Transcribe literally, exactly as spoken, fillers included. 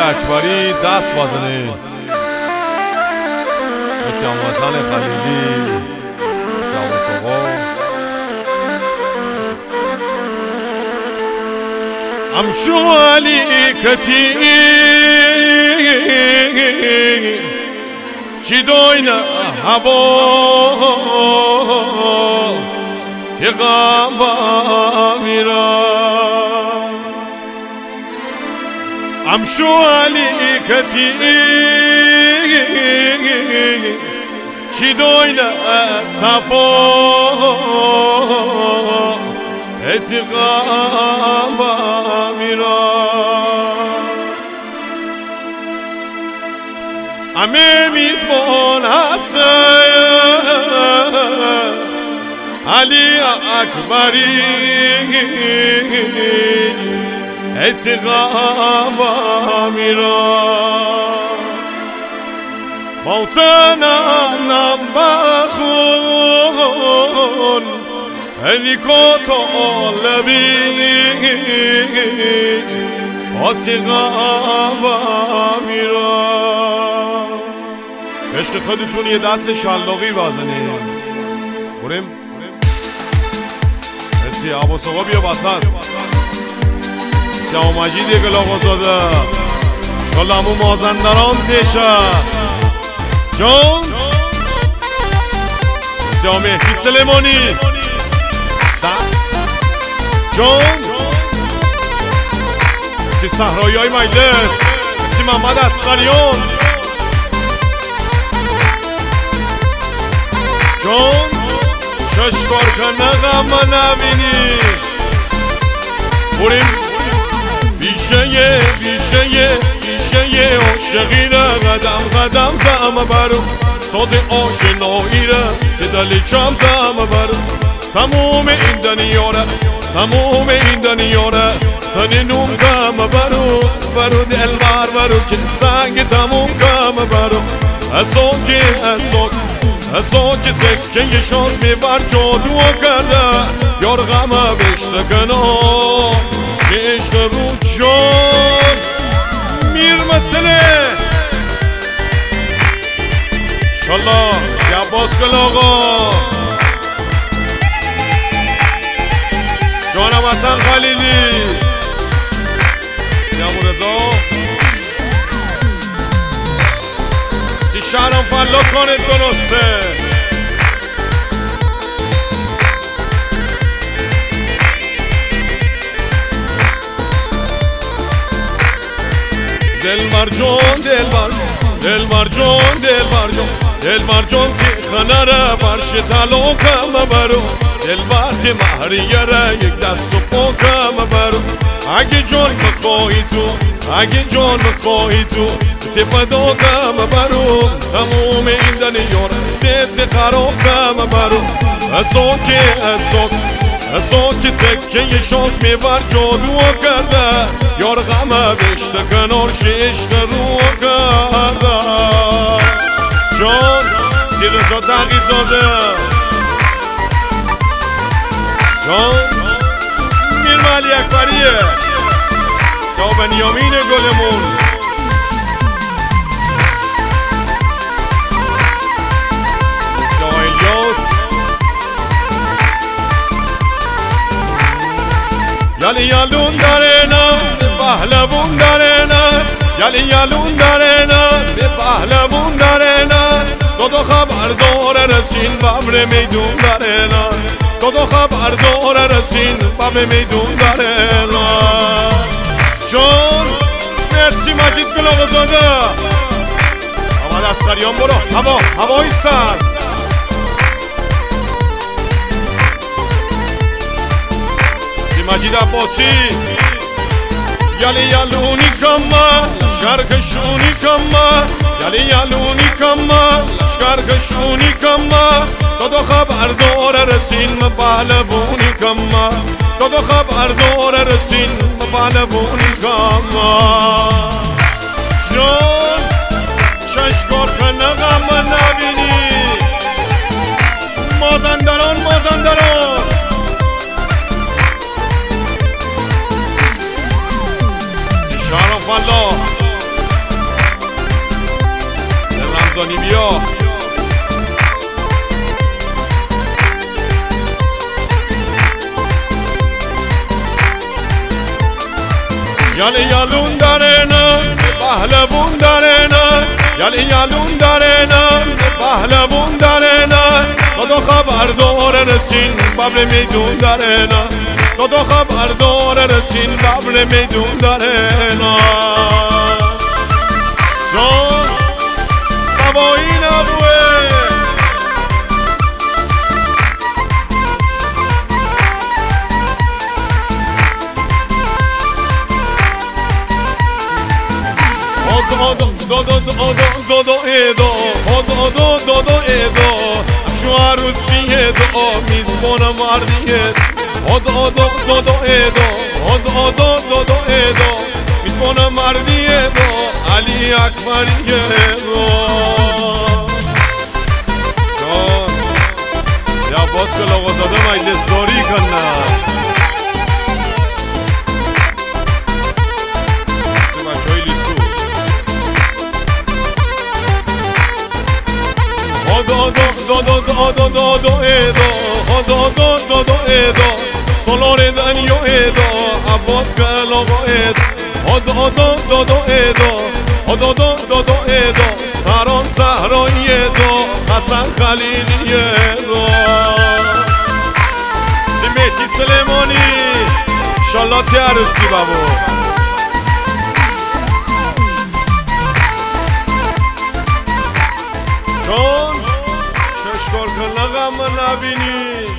اکبری دست بزنید. مثل حسن خلیلی، مثل عباس آقا. امشو علی کتی چی دوین هوا تیغم با میرا. امشو علی کتی چی دوین صفا اتقام با میرا. همه میزبان هست علی اکبری اتقام با میرا. موتنم بخون نیکو طالبی آتیقا و میرا. عشق خودتون یه دست شلاقی بزنید. بریم مسی عباس آقا بیا وسط. سیاه مجید یک لاغا زاده شالا همون مازندران تیشه جان. سیاه مهدی سلیمانی جان. سی صحرایی های مجلس، سی محمد اسقریان جان. ششکار کنه غم نبینی. بریم بیشه یه بیشه یه بیشه یه عاشقی را قدم قدم زم برو. ساز آشنایی را تدلی چم زم برو. تموم این دنیا را تموم این دنیا را تنی نوم کم برو. برو دلبر برو که سنگ تموم کم برو. اسا که اسا اسا که سکه یه شانس میبر جادو کرده. یار غمه بشته کنار که عشق رو جان میر مثله شالله عباس گل آقا جانم حسن خلیلی سیامو رضا. سی شهرم فلا کنید درسته. دل مرجان دل مرجان دل مرجان دل مرجان دل مرجان تی خانه را فرش طلا کم برو. دل برتی مهریه را یک دست و پا کم برو. اگه جان بخواهی تو اگه جان بخواهی تو تی فدا کم برو. تموم این دنیا را تی خراب کم برو. اسا که اسا اسا که سکه یه شانس میبر جادو کرده. یار غمه بشته کنار عشق رو کرده. جان سی رضا تغییر زاده جان. میر علی اکبریه سا بنیامین گلمون سا الیاس یالی یالون داره نه پهلوون داره نه. یالی یالون داره نه به پهلوون داره نه. دادو خبر داره رسین بمر میدون داره نه. دادو خبر داره رسین بمر میدون داره نه. جان مرسی مجید گل آقا زاده. محمد اسقریان برو هوا هوای سر. سی مجید عباسی یالی یالونی کما شرکشونی کما. یالی یالونی کما شرکشونی کما. دادو خبر داره رسین مپهلوونی کما. دادو خبر داره رسین مپهلوونی کما. جان ششکار کنه غم نبینی. مازندران مازندران شهرم فلا یزدانی بیا یالی یالون دارنا پهلوون دارنا یالی یالون دارنا پهلوون دارنا دو خبر داره رسین ببر میدون دارنا دو خبر داره رسین ببر میدون دارنا جان سوایی نبوه do do do do do do do edo do do do do edo şu arusiye do mizmona mardiye do do do do edo do do do do edo mizmona mardiye do Ali Akbariye do ya boska logozade majlis dori kanna do do do do do do do do edo do do do do edo solore danio edo abbas kalogo edo do do do do edo do do do do edo saron sahron edo hasan khalili edo simeti selemoni inshallah tiarsi babo John ششکار کن نغم نبینی